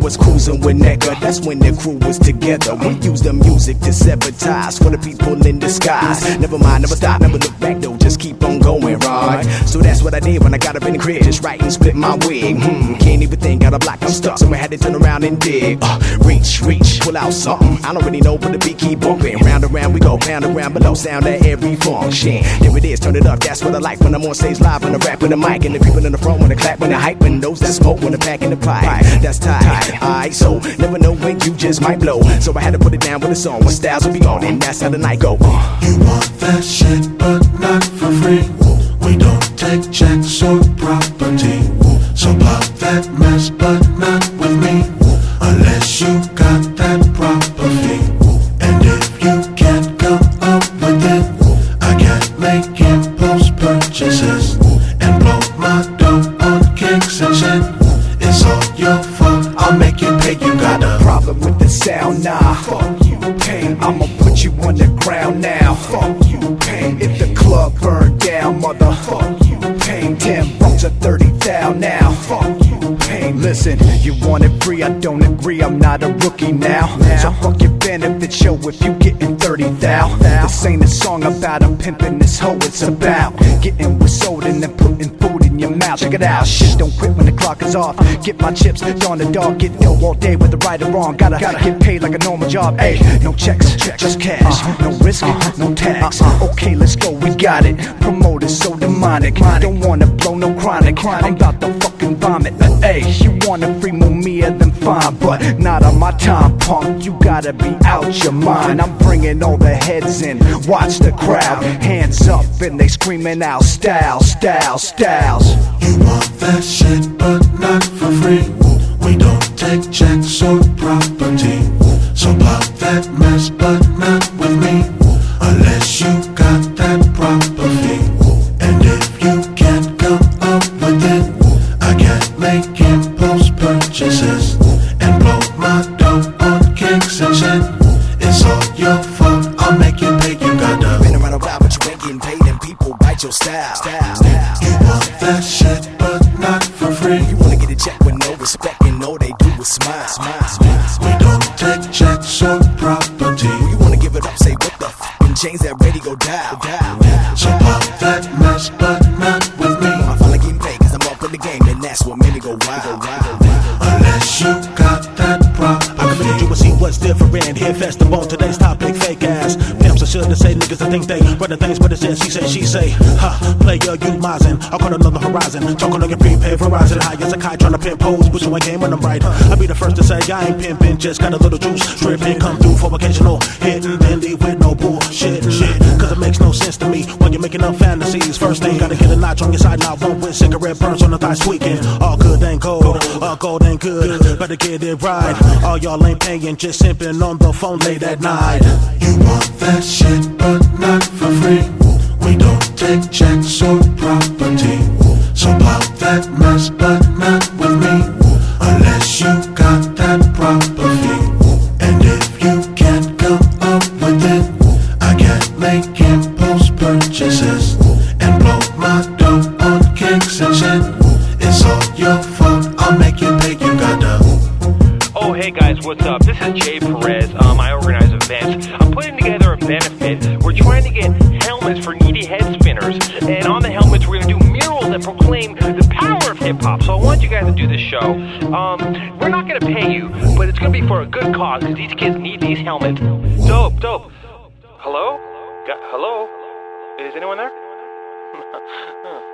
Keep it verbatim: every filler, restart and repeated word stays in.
was cruising with Necker. That's when the crew was together. We used the music to sever ties for the people in disguise. Never mind, never stop, never look back though, just keep on going, right? So that's what I did when I got up in the crib, just right and split my wig. Hmm, can't even think, got a block, I'm stuck, so I had to turn around and dig. Uh, reach, reach, pull out something, I don't really know, but the beat keep bumping. Round and round we go, pound around below, sound at every function. There it is, turn it up, that's what I like when I'm on stage live, when I rap with a mic, and the people in the front when I clap, when I hype, and those that smoke when I pack in the pipe. That's tight, alright, so never know when you just might blow. So I had to put it down with a song, when styles will be on, and that's how the night go. Uh. You want that shit, but not for free. We don't take checks or property. So pop that mess, but not with me, unless you got that proper fee. And if you can't come up with it, I can't make impulse purchases and blow my dough on kicks and shit. It's all your fault, I'll make you pay. You got a problem with the sound, nah. Fuck you, pain. I'ma put you on the ground now. Fuck you, pain. If the club burned down, motherfuck you, pain. Ten bucks or thirty thou now. Fuck you, pain. Listen, you want it free, I don't agree. I'm not a rookie now. So fuck your benefit show if you getting thirty thou. This ain't a song about I'm pimping this hoe. It's about getting with soda and then putting food in your mouth. Check it out, shit don't quit when the clock is off. Get my chips, dawn the dog, get dough all day with the right or wrong. Gotta, gotta get paid like a normal job. Ayy, no checks, just cash, no risk, no tax. Okay, let's go, we got it. Promoters so demonic, don't wanna blow no chronic. I'm about to fucking vomit. Ayy, you wanna free Mumia, then fine, but not on my time, punk. You gotta be out your mind. I'm bringing all the heads in, watch the crowd, hands up and they screaming out, styles, styles, styles. You want that shit, but not for free. We don't take checks or property. So pop that mess, but not with me, unless you got that proper fee. And if you can't come up with it, I can't make impulse purchases and blow my dough on kicks and shit. It's all your fault, I'll make you pay. You gotta been around a while, but you ain't getting paid, and people bite your style. style, style. You want that shit, but not for free. You wanna get a check with no respect, and all they do is smile. smile, smile, smile. We don't take checks or property. You wanna give it up, say what the f***, and change that radio dial. dial, dial. So pop that mess, but not with me. I finally getting paid, cause I'm up in the game, and that's what made me go wild. Go wild. Unless you got that proper I committed you and see what's different. Here festival, today's topic, fake ass pimps. I shouldn't say niggas that think they running things, but it's in she say, she say. Ha, player, you misin'. I'll call another horizon. Talking on your prepaid Verizon. High as a kite trying to pimp pose, but you ain't game when I'm right. I'll be the first to say I ain't pimping, just got a little juice. Dripping, come through for occasional hitting, then leave with no bullshit. Shit, cause it makes no sense to me when you're making up fantasies. First thing, gotta get a notch on your side, not one with cigarette burns on the thigh squeaking. All good ain't gold, all gold ain't good. Better get it right. All y'all ain't paying, just simping on the phone late at night. You want that shit, but not for free. We don't take checks or property. So pop that mess, but not with me, unless you got that proper fee. And if you can't come up with it, I can't make impulse purchases and blow my dough on kicks and shit. It's all your fault, I'll make you pay. You gotta. Oh, hey guys, what's up? This is Jay Perez. Um, I organize events. I'm putting together a benefit. We're trying to get helmets for needy head spinners. And on the helmets, we're going to do murals that proclaim the power of hip-hop. So I want you guys to do this show. Um, we're not going to pay you, but it's going to be for a good cause, because these kids need these helmets. Dope, dope. Hello? Got, hello? Is anyone there?